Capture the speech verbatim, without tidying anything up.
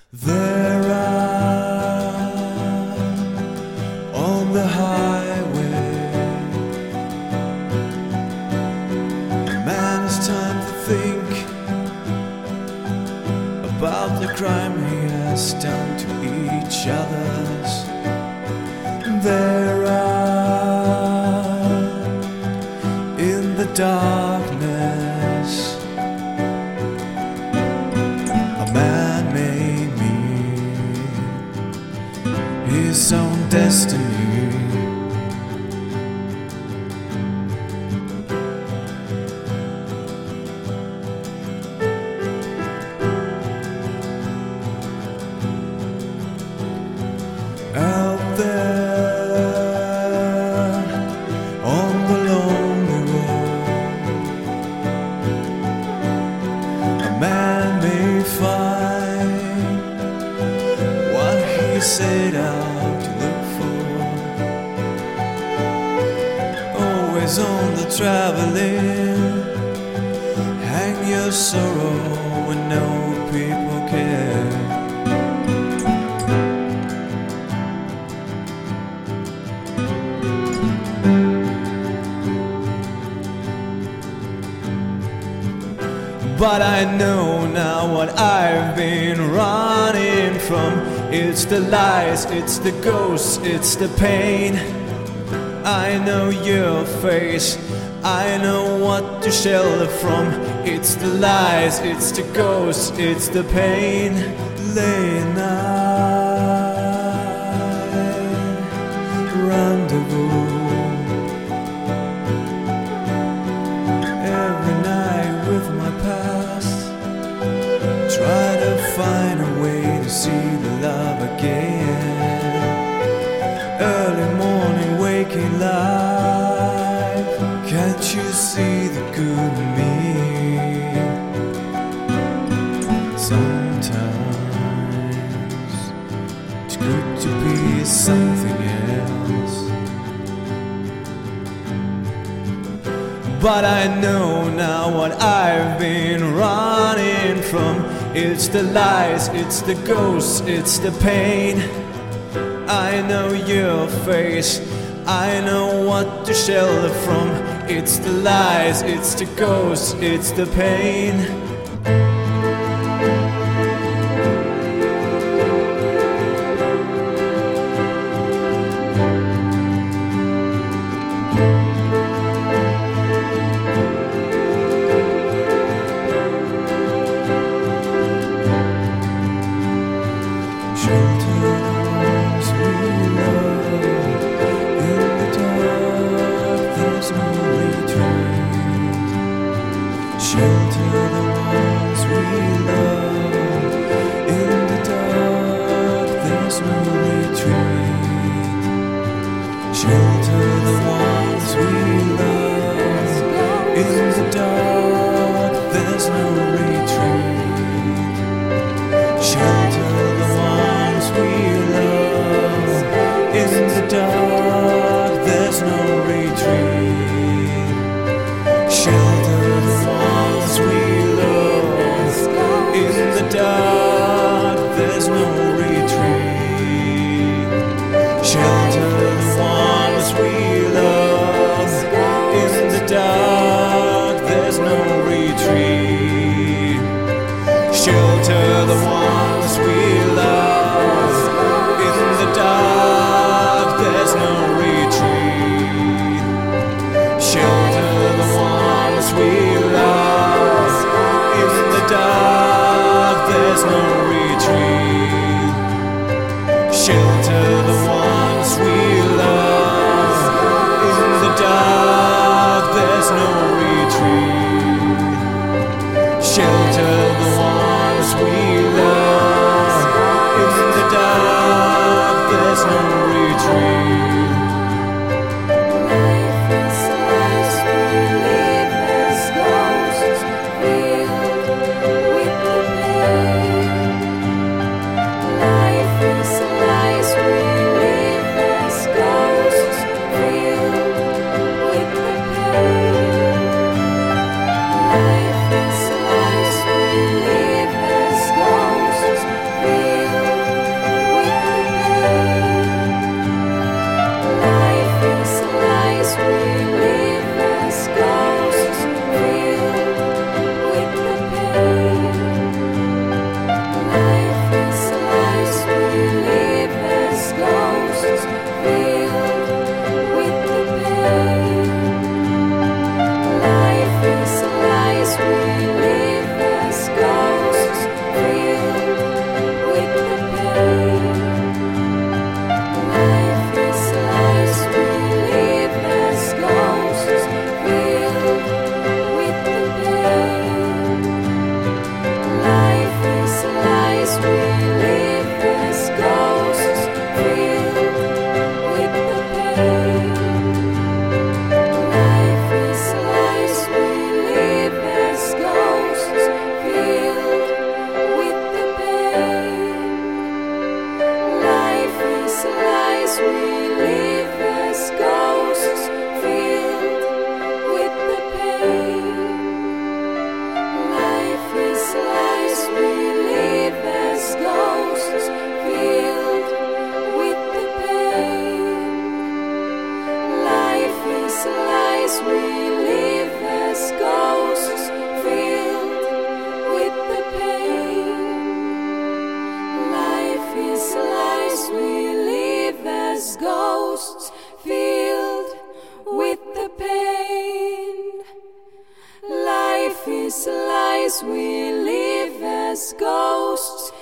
There are on the highway, man has time to think about the crime he has done to each others. There are in the darkness a man may meet his own destiny. Out there on the lonely road, a man may find what he set out to look for. Always on the traveling, hang your sorrow when no people care. But I know now what I've been running from. It's the lies, it's the ghosts, it's the pain. I know your face, I know what to shelter from. It's the lies, it's the ghosts, it's the pain. Late night rendezvous, every night with my past, try to find a way to see the love again. Early morning waking life, can't you see the good in me? Sometimes it's good to be something else. But I know now what I've been running from. It's the lies, it's the ghosts, it's the pain. I know your face, I know what to shelter from. It's the lies, it's the ghosts, it's the pain. Shelter the ones we love. In the dark, there's no retreat. Shelter the ones we love. In the dark, there's no retreat. Shelter the ones we love. In the dark, there's no retreat. Shelter the ones we love. In the dark, there's no retreat. Shelter the ones we love. In the dark, there's no retreat. Shelter the ones we love. In the dark, there's no retreat. Shelter the ones we love. In the dark, there's no retreat. we live as ghosts.